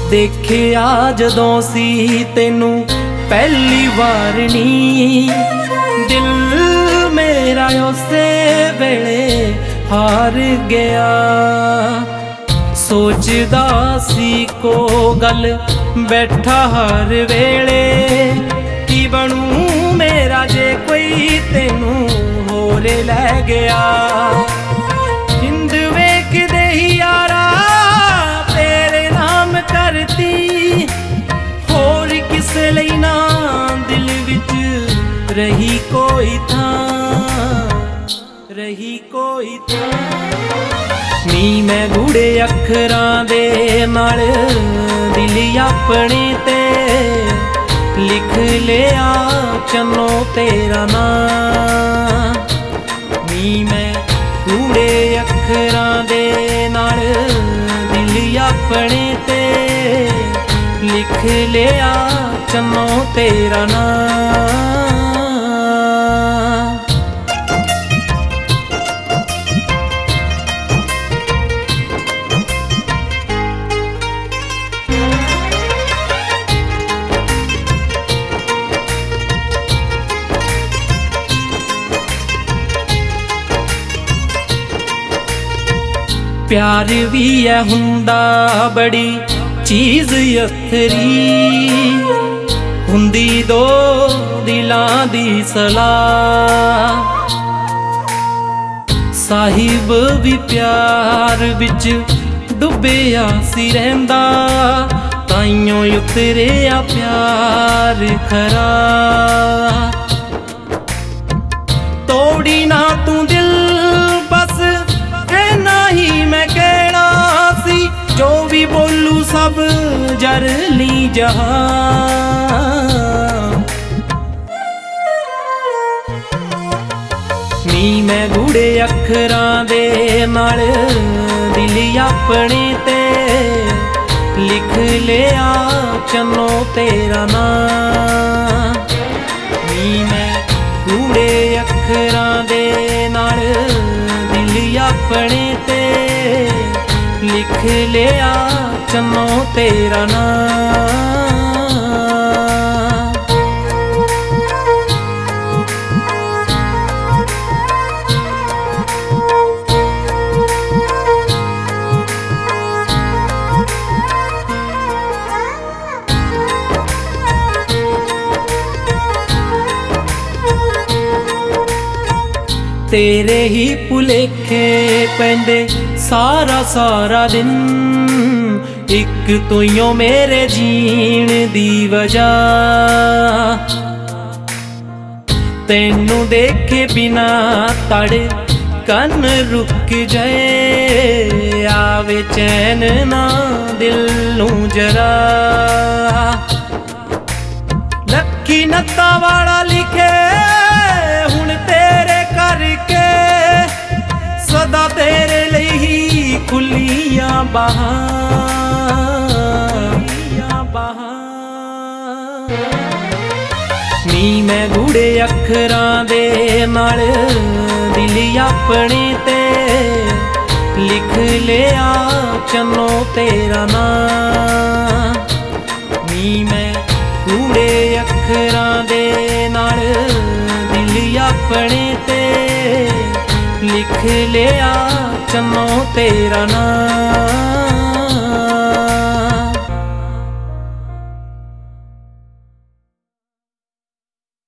ਦੇਖਿਆ ਜਦੋਂ ਸੀ ਤੈਨੂੰ ਪਹਿਲੀ ਵਾਰ ਨੀ, ਦਿਲ ਮੇਰਾ ਉਸੇ ਵੇਲੇ ਹਾਰ ਗਿਆ। ਸੋਚਦਾ ਸੀ ਕੋ ਗੱਲ ਬੈਠਾ ਹਰ ਵੇਲੇ, ਕੀ ਬਣੂ ਮੇਰਾ ਜੇ ਕੋਈ ਤੈਨੂੰ ਹੋਰ ਲੈ ਗਿਆ। ਜਿੰਦ ਵੇਖਦੇ ਹੀ ਯਾਰਾ ਤੇਰੇ ਨਾਮ ਕਰਤੀ, ਹੋਰ ਕਿਸੇ ਲਈ ਨਾ ਦਿਲ ਵਿੱਚ ਰਹੀ ਕੋਈ ਥਾਂ, ਰਹੀ ਕੋਈ ਥਾਂ। ਨੀ ਮੈਂ ਗੂੜੇ ਅੱਖਰਾਂ ਦੇ ਨਾਲ ਦਿਲ ਆਪਣੇ ਤੇ ਲਿਖ ਲਿਆ ਚੰਨੋ ਤੇਰਾ ਨਾਂ। ਨੀ ਮੈਂ ਗੂੜੇ ਅੱਖਰਾਂ ਦੇ ਨਾਲ ਦਿਲ ਆਪਣੇ ਤੇ ਲਿਖ ਲਿਆ ਚੰਨੋ ਤੇਰਾ ਨਾਂ। प्यार भी है हुंदा बड़ी चीज़ अथरी, हुंदी दो दिलां दी सलाह। साहिब भी प्यार विच डुबिया सी रहिंदा, ताइयों उतरिया प्यार खरा। तोड़ी ना तू दिल बस ही मैं कहना सी, जो भी बोलू सब जर ली जहां। नी मैं गूड़े अखरां दे नाल दिल अपने ते लिख लिया चन्नो तेरा नां। नी मैं गूड़े अखरां दे नाल दिल अपने ते लिख लिया चन्नो तेरा नां। तेरे ही भुलेखे पैंदे सारा सारा दिन, एक तुइयों मेरे जीण दी वजह। तैनू देखे बिना तड़ कन रुक जाए, आवे चैन ना दिल नू जरा। लक्की नत्ता वाला लिखे हुण तेरे करके, सदा तेरे लिए ही खुलियां बाहां। नी मैं गूड़े अखरां दे नाल दिल अपने ते लिख लिया चन्नो तेरा नां। नी मैं गूड़े अखरां दे नाल दिल अपने ते लिख लिया चन्नो तेरा नां।